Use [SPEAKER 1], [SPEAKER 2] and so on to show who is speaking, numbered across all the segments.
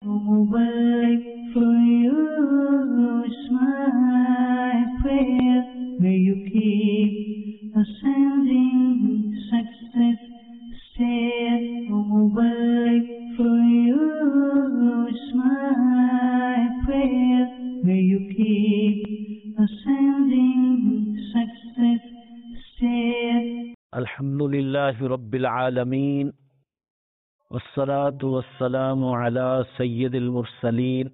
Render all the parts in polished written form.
[SPEAKER 1] Mubarak for you is my prayer. May you keep ascending success stair. Mubarak for you is my prayer. May you keep ascending success stair.
[SPEAKER 2] Alhamdulillahi Rabbil Alameen. Wassalatu wassalamu ala Sayyidil Mursaleen.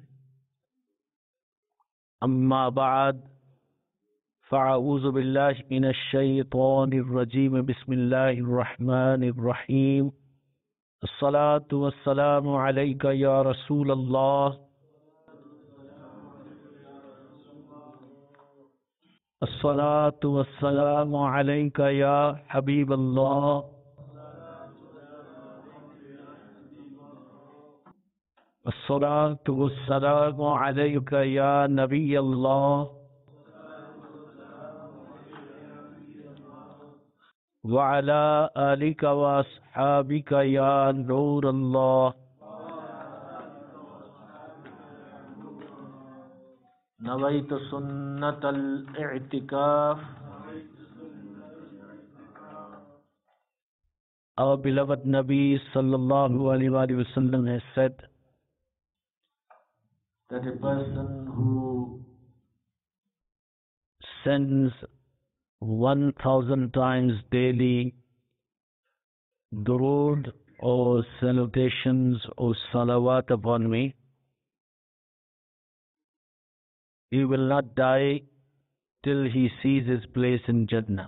[SPEAKER 2] Amma ba'd. Fa'a'udhu billahi minash shaytanir rajeem. Bismillahir rahmanir rahim. As-salatu wassalamu alayka ya Rasulallah. As-salatu wassalamu alayka ya Habiballah. الصلاة والسلام عليك يا نبي الله وعلى آلك وأصحابك يا نور الله نويت سنة الاعتكاف. Our beloved Nabi sallallahu alaihi wasallam has said that a person who sends 1,000 times daily durood or salutations or salawat upon me, he will not die till he sees his place in Jannah.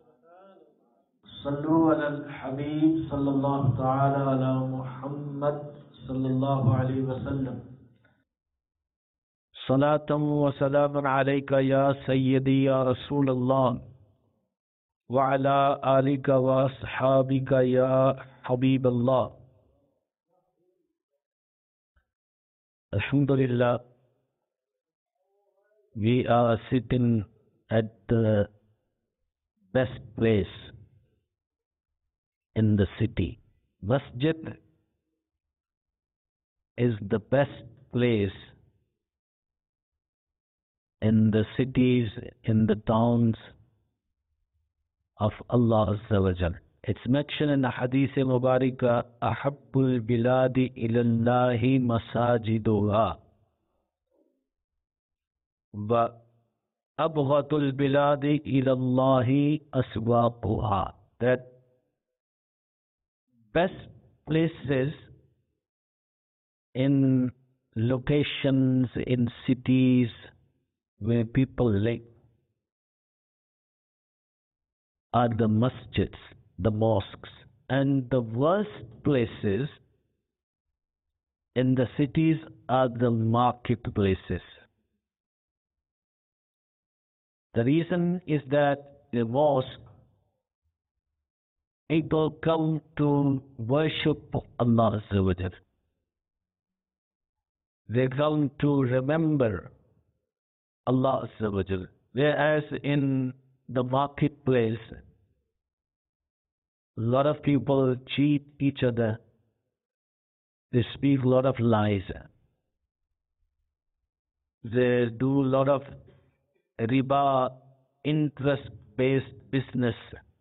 [SPEAKER 2] Sallu ala al-Habib sallallahu ta'ala ala Muhammad sallallahu alayhi wa sallam. Salatam wa salaman alayka ya Sayyidi ya Rasulullah wa ala alika wa ashabika ya Habiballah. Alhamdulillah, we are sitting at the best place in the city. Masjid is the best place in the cities, in the towns of Allah Azza wa Jal. It's mentioned in the Hadith Mubaraka, Ahabbul biladi ilallahi masajiduha wa abghatul biladi ilallahi aswaquha. That best places in locations, in cities where people live are the masjids, the mosques, and the worst places in the cities are the marketplaces. The reason is that the mosque, people come to worship Allah Azza wa Jal. They come to remember Allah Azza wa Jal. Whereas in the marketplace, a lot of people cheat each other. They speak a lot of lies. They do a lot of riba, interest-based business.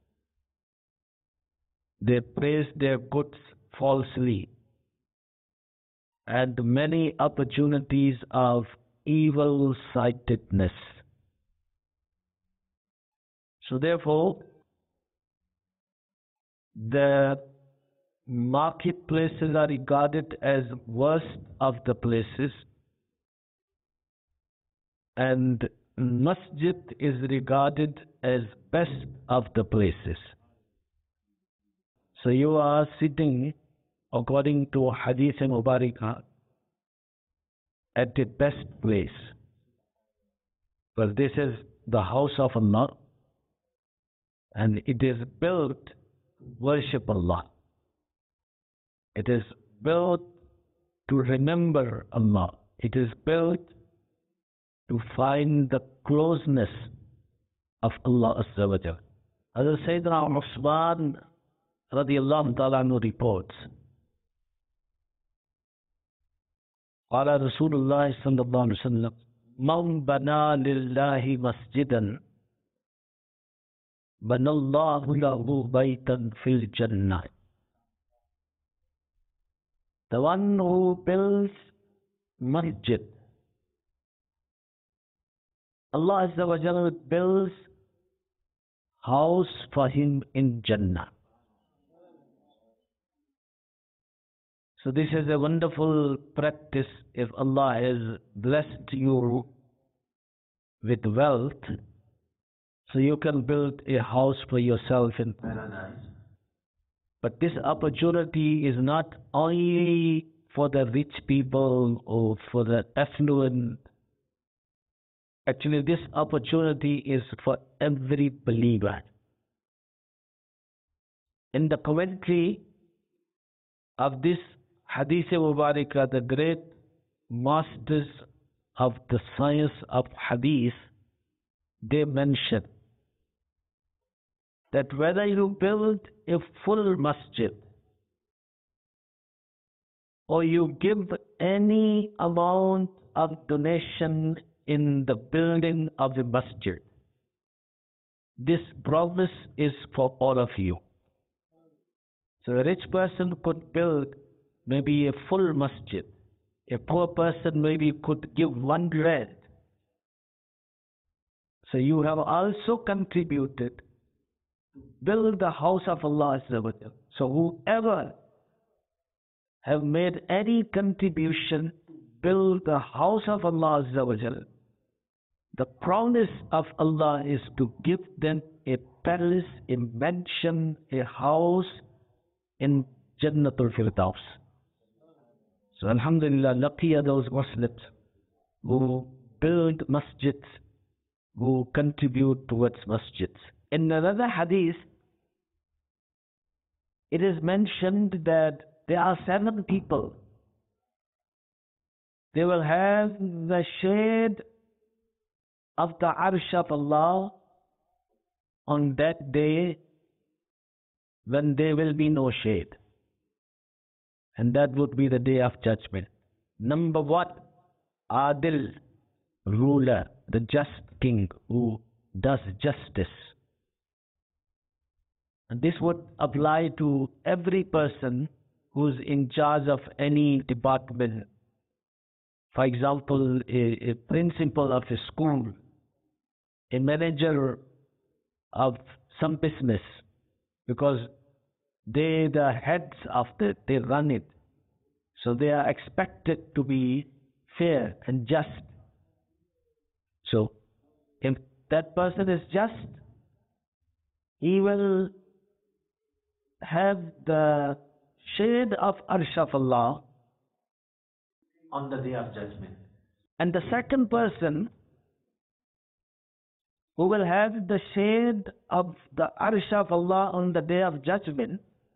[SPEAKER 2] They praise their goods falsely. And many opportunities of evil-sightedness. So therefore, the marketplaces are regarded as worst of the places, and masjid is regarded as best of the places. So you are sitting, according to Hadith Mubarakah, at the best place. But this is the house of Allah, and it is built to worship Allah. It is built to remember Allah. It is built to find the closeness of Allah Azza wa Jal. As Sayyidina Usman radiallahu ta'ala anhu reports قال رسول الله صلى الله عليه وسلم من بنى لله مسجدا بنى الله له بيتا في الجنة. The one who builds masjid, Allah Azza wa Jalla builds house for him in Jannah. So this is a wonderful practice. If Allah has blessed you with wealth, so you can build a house for yourself in paradise. But this opportunity is not only for the rich people or for the affluent. Actually, this opportunity is for every believer. In the commentary of this Hadith Mubarakah, the great masters of the science of Hadith, they mention that whether you build a full masjid or you give any amount of donation in the building of the masjid, this promise is for all of you. So a rich person could build maybe a full masjid. A poor person maybe could give 1 rand. So you have also contributed to build the house of Allah Azza wa Jalla. So whoever have made any contribution to build the house of Allah Azza wa Jalla, the promise of Allah is to give them a palace, a mansion, a house in Jannatul Firdaus. So Alhamdulillah, lucky are those Muslims who build masjids, who contribute towards masjids. In another hadith, it is mentioned that there are 7 people. They will have the shade of the Arsh of Allah on that day when there will be no shade. And that would be the day of judgment. Number 1, Adil, ruler, the just king who does justice. And this would apply to every person who is in charge of any department. For example, a principal of a school, a manager of some business, because they the heads of it, they run it. So they are expected to be fair and just. So if that person is just, he will have the shade of Arsh of Allah on the day of judgment. And the second person who will have the shade of the Arsh of Allah on the day of judgment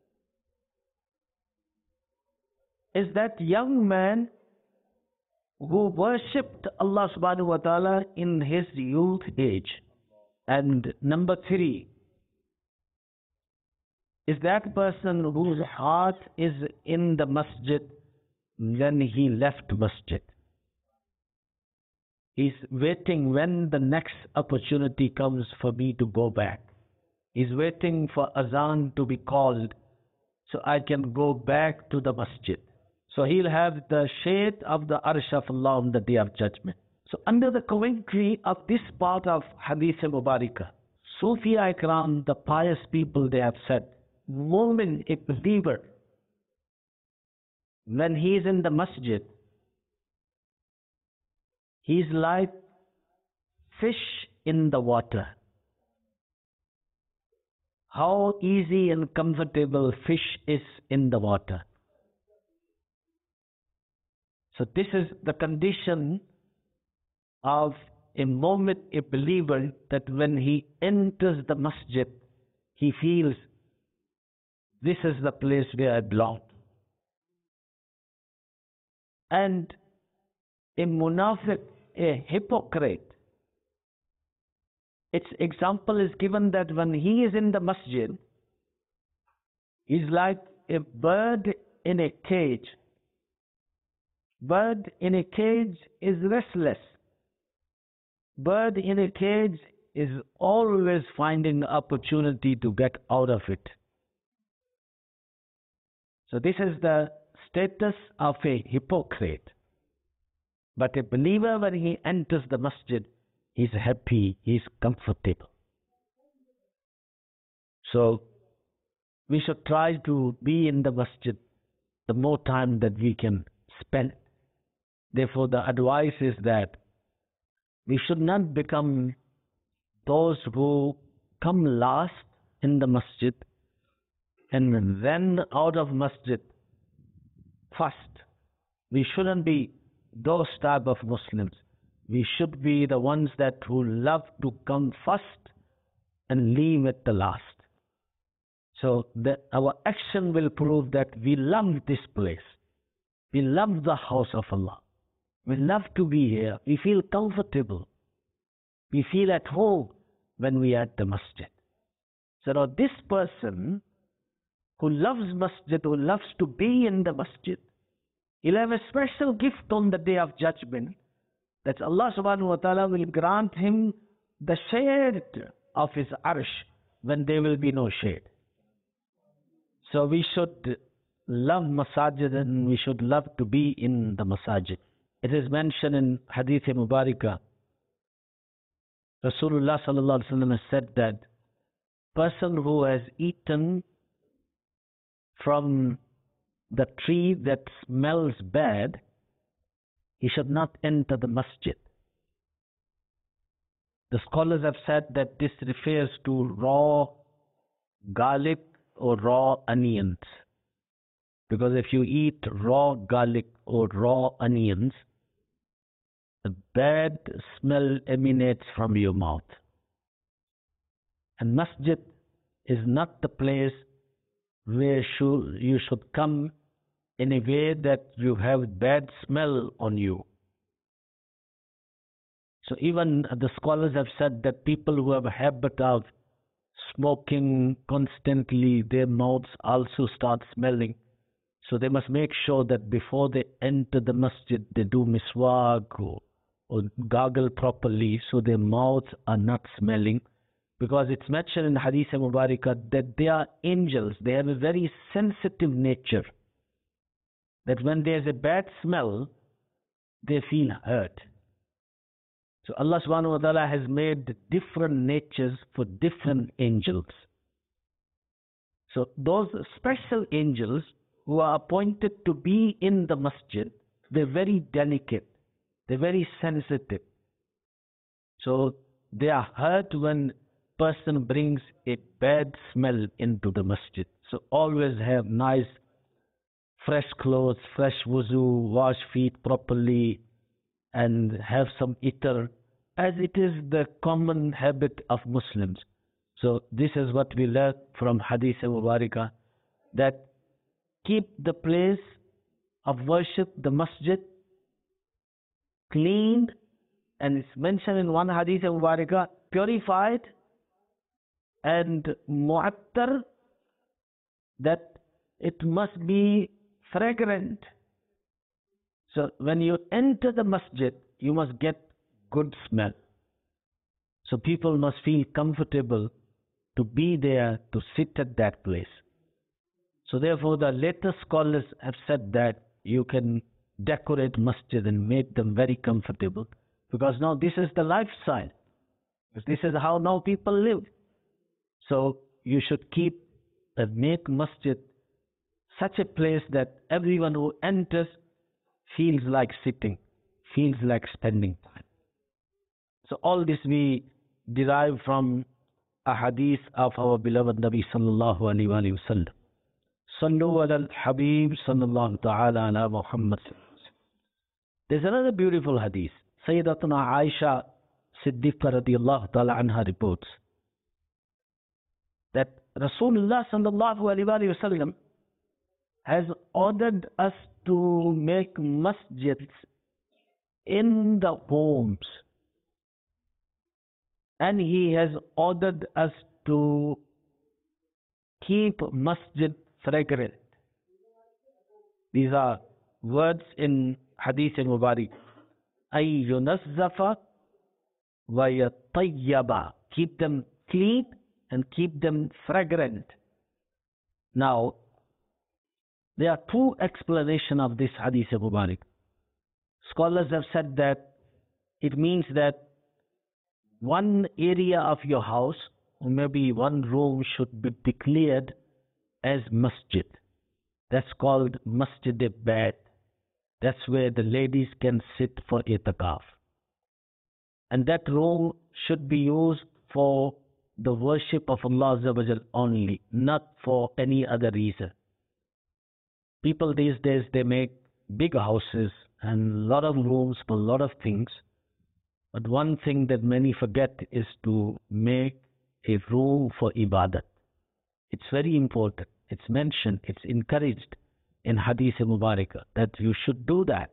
[SPEAKER 2] is that young man who worshipped Allah subhanahu wa ta'ala in his youth age. And number 3 is that person whose heart is in the masjid when he left masjid. He's waiting when the next opportunity comes for me to go back. He's waiting for azan to be called so I can go back to the masjid. So he'll have the shade of the Arsh of Allah on the day of judgment. So under the commentary of this part of Hadith Mubarakah, Sufiya Ikram, the pious people, they have said, moment a believer, when he is in the masjid, he is like fish in the water. How easy and comfortable fish is in the water. So this is the condition of a moment, a believer, that when he enters the masjid, he feels, this is the place where I belong. And a munafiq, a hypocrite, its example is given that when he is in the masjid, he's like a bird in a cage. Bird in a cage is restless. Bird in a cage is always finding the opportunity to get out of it. So this is the status of a hypocrite. But a believer, when he enters the masjid, he's happy, he's comfortable. So we should try to be in the masjid the more time that we can spend. Therefore, the advice is that we should not become those who come last in the masjid and then out of masjid first. We shouldn't be those type of Muslims. We should be the ones that who love to come first and leave at the last. So that our action will prove that we love this place. We love the house of Allah. We love to be here. We feel comfortable. We feel at home when we are at the masjid. So now this person who loves masjid, who loves to be in the masjid, he'll have a special gift on the day of judgment, that Allah subhanahu wa ta'ala will grant him the shade of his arsh when there will be no shade. So we should love masajid and we should love to be in the masajid. It is mentioned in Hadith Mubarakah, Rasulullah sallallahu alaihi wasallam has said that person who has eaten from the tree that smells bad, he should not enter the masjid. The scholars have said that this refers to raw garlic or raw onions. Because if you eat raw garlic or raw onions, a bad smell emanates from your mouth. And masjid is not the place where you should come in a way that you have bad smell on you. So even the scholars have said that people who have a habit of smoking constantly, their mouths also start smelling. So they must make sure that before they enter the masjid, they do miswak or gargle properly so their mouths are not smelling. Because it's mentioned in Hadith Mubarakah that they are angels. They have a very sensitive nature. That when there's a bad smell, they feel hurt. So Allah subhanahu wa ta'ala has made different natures for different angels. So those special angels who are appointed to be in the masjid, they're very delicate. They're very sensitive. So they are hurt when person brings a bad smell into the masjid. So always have nice fresh clothes, fresh wuzu, wash feet properly, and have some itar, as it is the common habit of Muslims. So this is what we learn from Hadith Mubarakah, that keep the place of worship, the masjid, clean, and it's mentioned in one Hadith Mubarakah, purified and mu'attar, that it must be fragrant. So when you enter the masjid, you must get good smell. So people must feel comfortable to be there, to sit at that place. So therefore the later scholars have said that you can decorate masjid and make them very comfortable, because now this is the lifestyle. This is how now people live. So you should keep and make masjid such a place that everyone who enters feels like sitting, feels like spending time. So all this we derive from a hadith of our beloved Nabi sallallahu alaihi wasallam. Sallu ala al-Habib sallallahu ta'ala ala Muhammad. There's another beautiful hadith. Sayyidatuna Aisha Siddiqa radiyallahu ta'ala anha reports that Rasulullah sallallahu alaihi wasallam has ordered us to make masjids in the homes. And he has ordered us to keep masjid fragrant. These are words in hadith Mubarak, أي ينظف ويطيب, keep them clean and keep them fragrant. Now, there are two explanations of this hadith Mubarak. Scholars have said that it means that one area of your house, or maybe one room, should be declared as masjid. That's called masjid-e-bayt. That's where the ladies can sit for itikaf. And that room should be used for the worship of Allah Azza wa Jal only, not for any other reason. People these days, they make big houses and a lot of rooms for a lot of things. But one thing that many forget is to make a room for ibadat. It's very important. It's mentioned, it's encouraged in Hadith Mubarak that you should do that.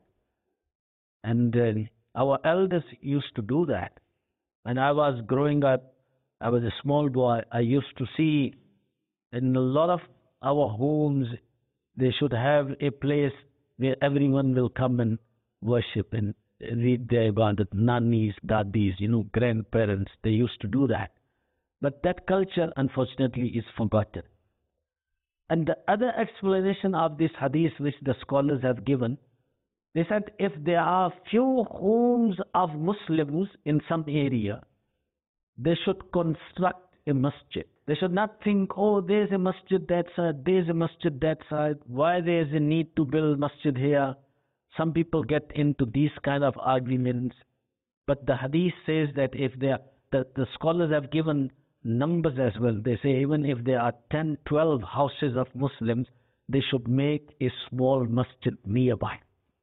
[SPEAKER 2] And our elders used to do that. When I was growing up, I was a small boy, I used to see in a lot of our homes, they should have a place where everyone will come and worship and read their ibadat. Nannies, daddies, grandparents, they used to do that. But that culture, unfortunately, is forgotten. And the other explanation of this hadith which the scholars have given, they said if there are few homes of Muslims in some area, they should construct a masjid. They should not think, oh, there's a masjid that side, there's a masjid that side, why there's a need to build masjid here. Some people get into these kind of arguments. But the hadith says that if the scholars have given numbers as well. They say even if there are 10, 12 houses of Muslims, they should make a small masjid nearby.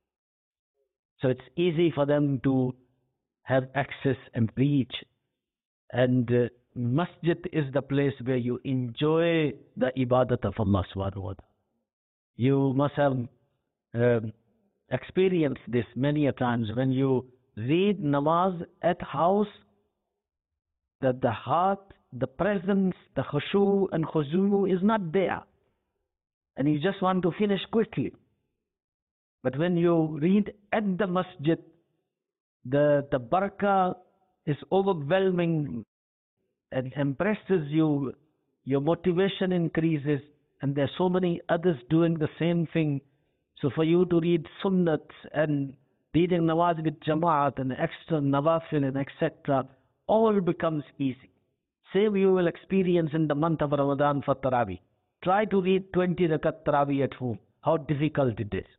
[SPEAKER 2] So it's easy for them to have access and preach. And masjid is the place where you enjoy the ibadat of Allah subhanahu wa ta'ala. You must have experienced this many a times when you read namaz at house, that the heart, the presence, the khushu and khuzu is not there. And you just want to finish quickly. But when you read at the masjid, the barakah is overwhelming and impresses you, your motivation increases, and there are so many others doing the same thing. So for you to read sunnats and reading nawaz with jamaat and extra nawafil and etc., all becomes easy. Same you will experience in the month of Ramadan for Taraweeh. Try to read 20 rakat Taraweeh at home. How difficult it is.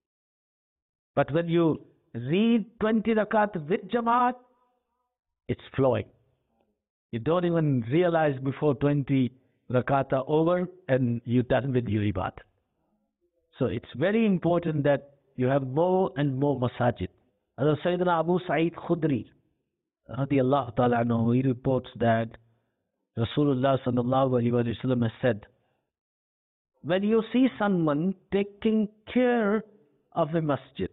[SPEAKER 2] But when you read 20 rakat with Jamaat, it's flowing. You don't even realize before 20 rakat are over and you're done with your ibadah. So it's very important that you have more and more masajid. As Sayyidina Abu Sa'id Khudri, radiallahu ta'ala anhu, he reports that Rasulullah sallallahu alayhi wa sallam has said, when you see someone taking care of a masjid,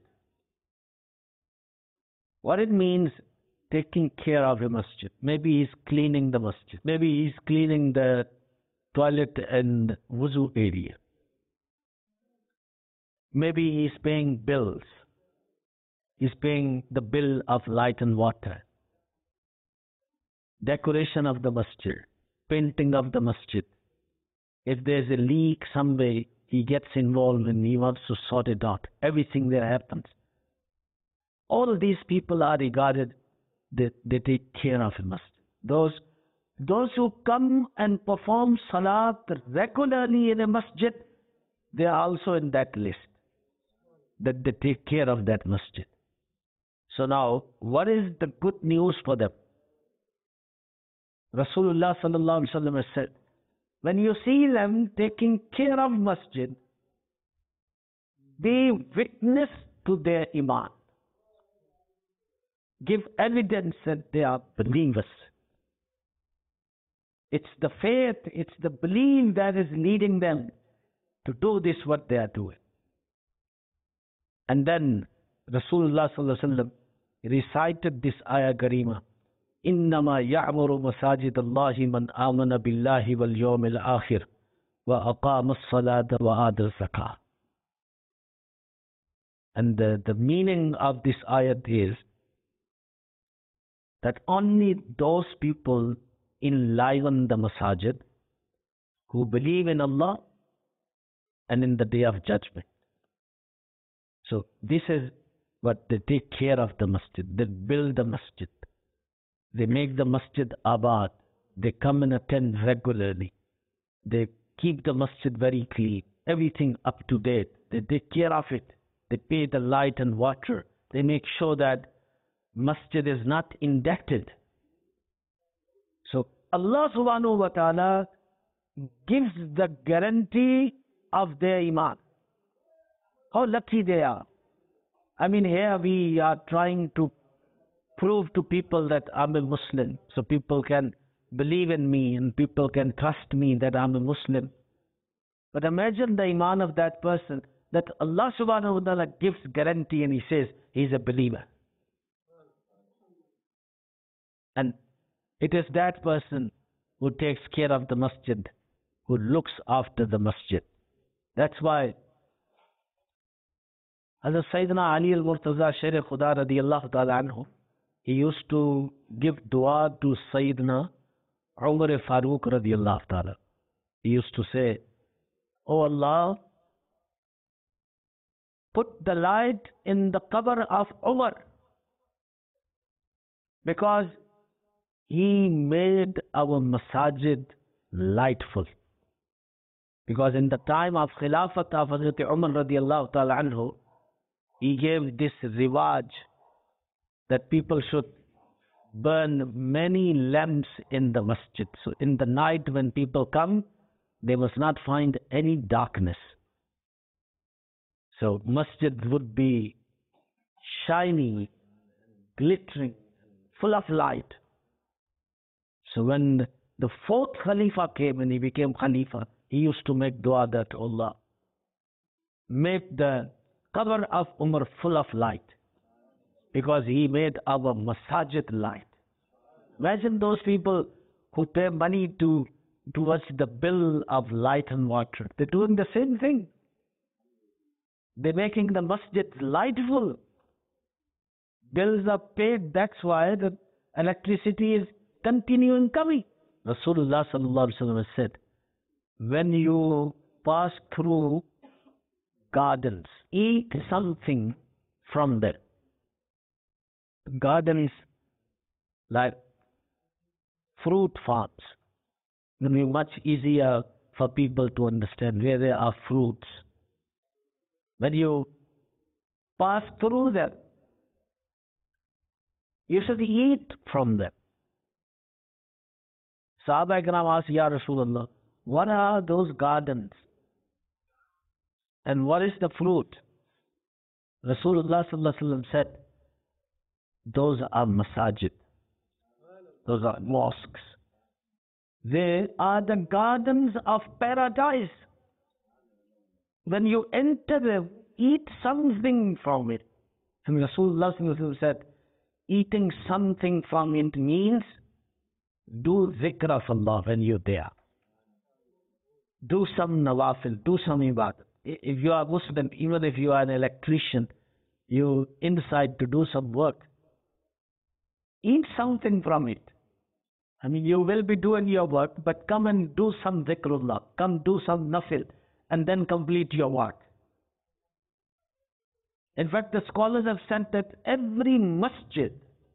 [SPEAKER 2] what it means, taking care of a masjid. Maybe he's cleaning the masjid. Maybe he's cleaning the toilet and wuzu area. Maybe he's paying bills. He's paying the bill of light and water. Decoration of the masjid. Painting of the masjid. If there's a leak somewhere, he gets involved and he wants to sort it out. Everything there happens. All these people are regarded, they take care of a masjid. Those who come and perform salat regularly in a masjid, they are also in that list, that they take care of that masjid. So now, what is the good news for them? Rasulullah sallallahu alaihi wasallam has said, when you see them taking care of masjid, be witness to their iman. Give evidence that they are believers. It's the faith, it's the belief that is leading them to do this what they are doing. And then Rasulullah sallallahu alaihi wasallam recited this ayah garima, إنما يعمر مساجد الله من آمن بالله واليوم الآخر وأقام الصلاة وآتى الزكاة. And the meaning of this ayat is that only those people enliven the masajid who believe in Allah and in the day of judgment. So this is what they take care of the masjid. They build the masjid. They make the masjid abad. They come and attend regularly. They keep the masjid very clean. Everything up to date. They take care of it. They pay the light and water. They make sure that masjid is not indebted. So Allah subhanahu wa ta'ala gives the guarantee of their iman. How lucky they are. I mean, here we are trying to prove to people that I'm a Muslim, so people can believe in me and people can trust me that I'm a Muslim. But imagine the iman of that person, that Allah subhanahu wa ta'ala gives guarantee and He says he's a believer. And it is that person who takes care of the masjid, who looks after the masjid. That's why Hazrat Sayyidina Ali al-Murtaza Sher Khuda radiyallahu ta'ala anhu, he used to give dua to Sayyidina Umar Farooq radiyallahu ta'ala. He used to say, "Oh Allah, put the light in the qabr of Umar, because he made our masajid lightful." Because in the time of Khilafat of Hazrat Umar radiyallahu ta'ala anhu, he gave this riwaj that people should burn many lamps in the masjid. So in the night when people come, they must not find any darkness. So masjid would be shiny, glittering, full of light. So when the fourth Khalifa came and he became Khalifa, he used to make dua that Allah make the qabr of Umar full of light, because he made our masajid light. Imagine those people who pay money towards the bill of light and water. They're doing the same thing. They're making the masjid lightful. Bills are paid, that's why the electricity is continuing coming. Rasulullah sallallahu alaihi wasallam said, when you pass through gardens, eat something from them. Gardens like fruit farms. It will be much easier for people to understand where there are fruits. When you pass through them, you should eat from them. Sahaba Ikram asked, Ya Rasulullah, what are those gardens? And what is the fruit? Rasulullah sallallahu alaihi wasallam said, those are masajid. Those are mosques. They are the gardens of paradise. When you enter them, eat something from it. And Rasulullah sallallahu alaihi wasallam said, eating something from it means do zikr of Allah when you're there. Do some nawafil, do some ibadah. If you are Muslim, even if you are an electrician, you inside to do some work, eat something from it. I mean, you will be doing your work, but come and do some zikrullah, come do some nafil, and then complete your work. In fact, the scholars have said that every masjid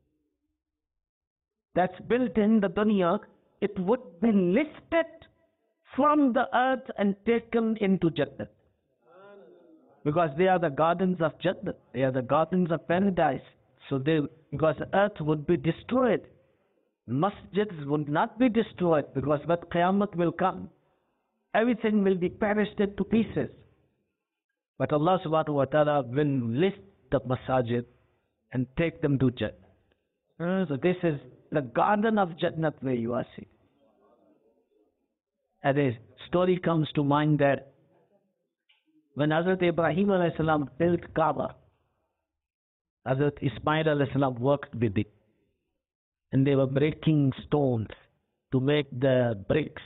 [SPEAKER 2] that's built in the dunya, it would be lifted from the earth and taken into Jannah. Because they are the gardens of Jannah. They are the gardens of paradise. So because the earth would be destroyed. Masjids would not be destroyed, because when Qiyamah will come, everything will be perished to pieces. But Allah subhanahu wa ta'ala will lift the masajid and take them to Jannah. So this is the garden of Jannah where you are sitting. And a story comes to mind that when Hazrat Ibrahim alayhi salam built Kaaba, Hazrat Ismail alayhi salam worked with it. And they were breaking stones to make the bricks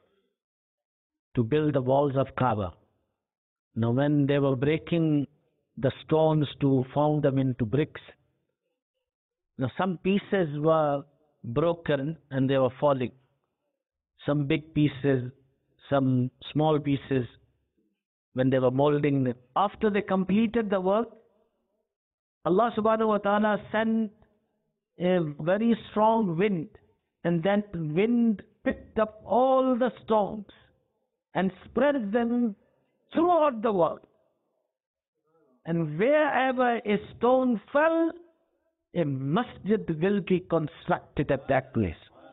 [SPEAKER 2] to build the walls of Kaaba. Now when they were breaking the stones to form them into bricks. Now some pieces were broken and they were falling. Some big pieces, some small pieces, when they were molding them. After they completed the work, Allah subhanahu wa ta'ala sent a very strong wind, and that wind picked up all the stones and spread them throughout the world. And wherever a stone fell, a masjid will be constructed at that place.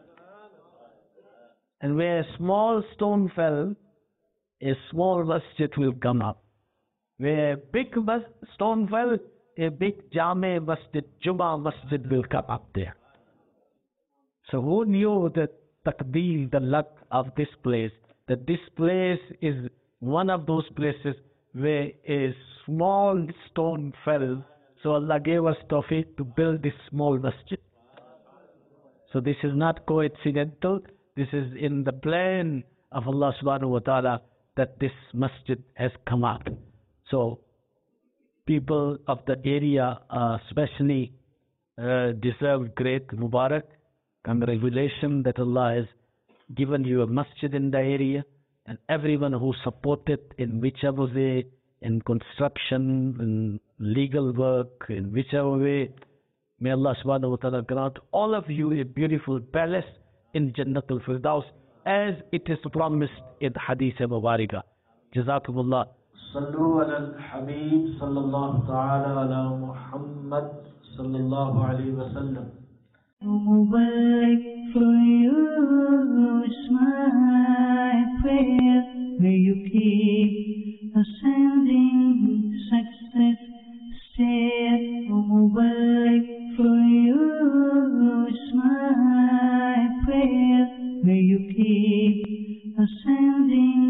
[SPEAKER 2] And where a small stone fell, a small masjid will come up. Where a big stone fell, a big Jame masjid, Juma masjid will come up there. So who knew the taqdeer, the luck of this place, that this place is one of those places where a small stone fell. So Allah gave us tawfiq to build this small masjid. So this is not coincidental. This is in the plan of Allah subhanahu wa ta'ala that this masjid has come up. So people of the area especially deserve great Mubarak. Congratulations that Allah has given you a masjid in the area, and everyone who supported in whichever way, in construction, in legal work, in whichever way. May Allah subhanahu wa ta'ala grant all of you a beautiful palace in Jannatul Firdaus, as it is promised in Hadith Mubarakah. Jazakumullah. Sallu ala al-Habib sallallahu ta'ala ala Muhammad sallallahu alayhi wa sallam.
[SPEAKER 1] Mubarak for you is my prayer. May you keep ascending success stair. Mubarak for you is my prayer. May you keep ascending